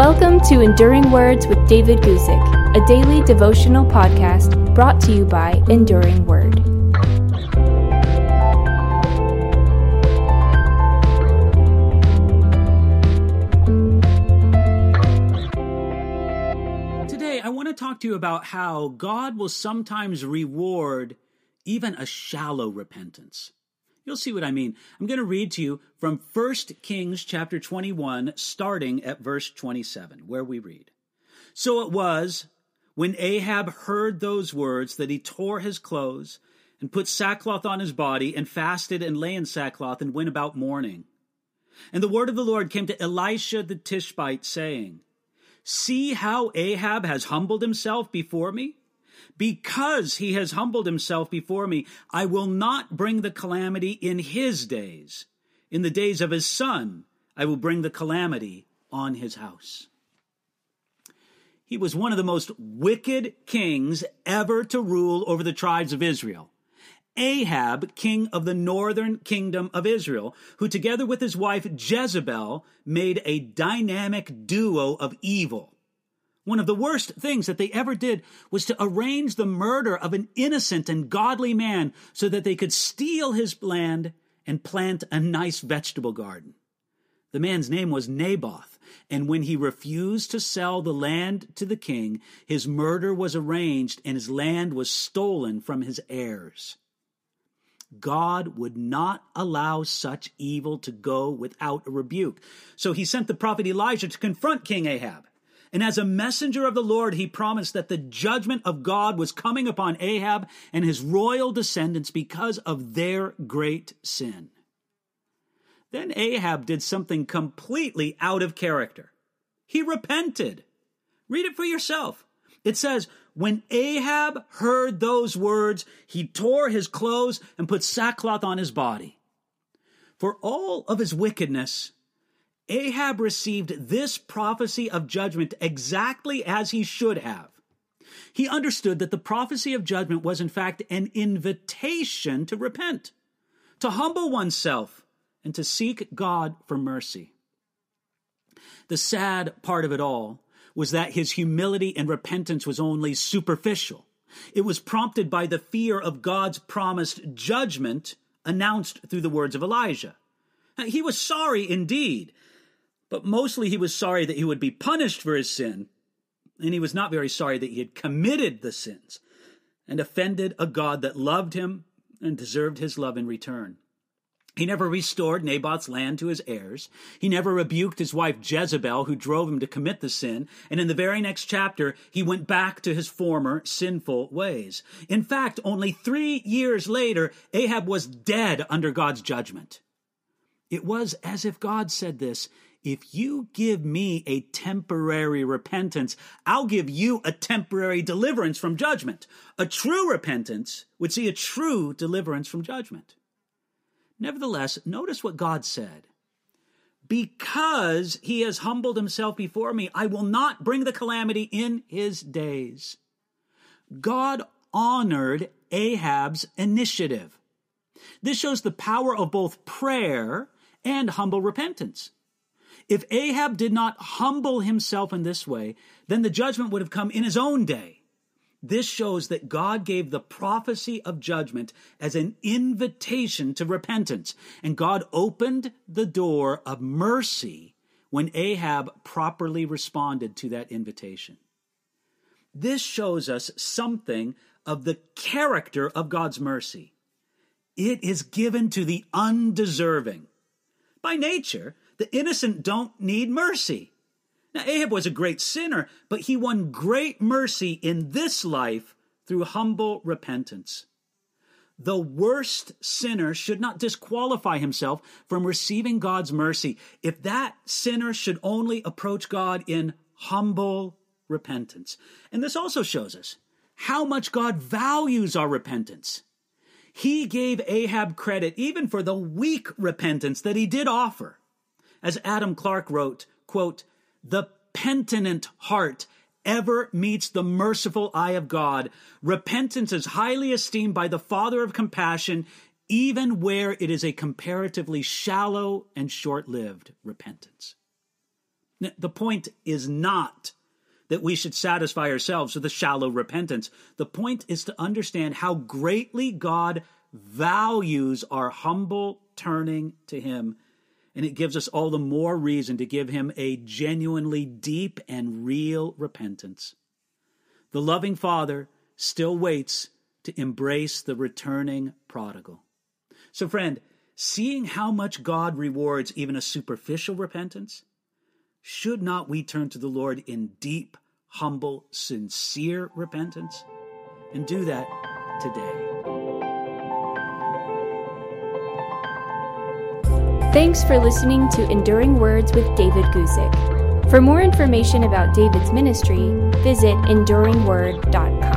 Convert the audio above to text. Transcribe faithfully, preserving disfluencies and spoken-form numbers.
Welcome to Enduring Words with David Guzik, a daily devotional podcast brought to you by Enduring Word. Today, I want to talk to you about how God will sometimes reward even a shallow repentance. You'll see what I mean. I'm going to read to you from First Kings chapter twenty-one, starting at verse twenty-seven, where we read, "So it was, when Ahab heard those words, that he tore his clothes and put sackcloth on his body and fasted and lay in sackcloth and went about mourning. And the word of the Lord came to Elisha the Tishbite, saying, See how Ahab has humbled himself before me? Because he has humbled himself before me, I will not bring the calamity in his days. In the days of his son, I will bring the calamity on his house." He was one of the most wicked kings ever to rule over the tribes of Israel. Ahab, king of the northern kingdom of Israel, who together with his wife Jezebel made a dynamic duo of evil. One of the worst things that they ever did was to arrange the murder of an innocent and godly man so that they could steal his land and plant a nice vegetable garden. The man's name was Naboth, and when he refused to sell the land to the king, his murder was arranged and his land was stolen from his heirs. God would not allow such evil to go without a rebuke. So he sent the prophet Elijah to confront King Ahab. And as a messenger of the Lord, he promised that the judgment of God was coming upon Ahab and his royal descendants because of their great sin. Then Ahab did something completely out of character. He repented. Read it for yourself. It says, when Ahab heard those words, he tore his clothes and put sackcloth on his body. For all of his wickedness, Ahab received this prophecy of judgment exactly as he should have. He understood that the prophecy of judgment was in fact an invitation to repent, to humble oneself, and to seek God for mercy. The sad part of it all was that his humility and repentance was only superficial. It was prompted by the fear of God's promised judgment announced through the words of Elijah. He was sorry indeed, but mostly he was sorry that he would be punished for his sin, and he was not very sorry that he had committed the sins and offended a God that loved him and deserved his love in return. He never restored Naboth's land to his heirs. He never rebuked his wife Jezebel, who drove him to commit the sin. And in the very next chapter, he went back to his former sinful ways. In fact, only three years later, Ahab was dead under God's judgment. It was as if God said this, if you give me a temporary repentance, I'll give you a temporary deliverance from judgment. A true repentance would see a true deliverance from judgment. Nevertheless, notice what God said. Because he has humbled himself before me, I will not bring the calamity in his days. God honored Ahab's initiative. This shows the power of both prayer and humble repentance. If Ahab did not humble himself in this way, then the judgment would have come in his own day. This shows that God gave the prophecy of judgment as an invitation to repentance, and God opened the door of mercy when Ahab properly responded to that invitation. This shows us something of the character of God's mercy. It is given to the undeserving. By nature, the innocent don't need mercy. Now, Ahab was a great sinner, but he won great mercy in this life through humble repentance. The worst sinner should not disqualify himself from receiving God's mercy if that sinner should only approach God in humble repentance. And this also shows us how much God values our repentance. He gave Ahab credit even for the weak repentance that he did offer. As Adam Clarke wrote, quote, "The penitent heart ever meets the merciful eye of God. Repentance is highly esteemed by the Father of compassion, even where it is a comparatively shallow and short-lived repentance." The point is not that we should satisfy ourselves with a shallow repentance. The point is to understand how greatly God values our humble turning to him, and it gives us all the more reason to give him a genuinely deep and real repentance. The loving Father still waits to embrace the returning prodigal. So friend, seeing how much God rewards even a superficial repentance, should not we turn to the Lord in deep, humble, sincere repentance? And do that today. Thanks for listening to Enduring Words with David Guzik. For more information about David's ministry, visit enduring word dot com.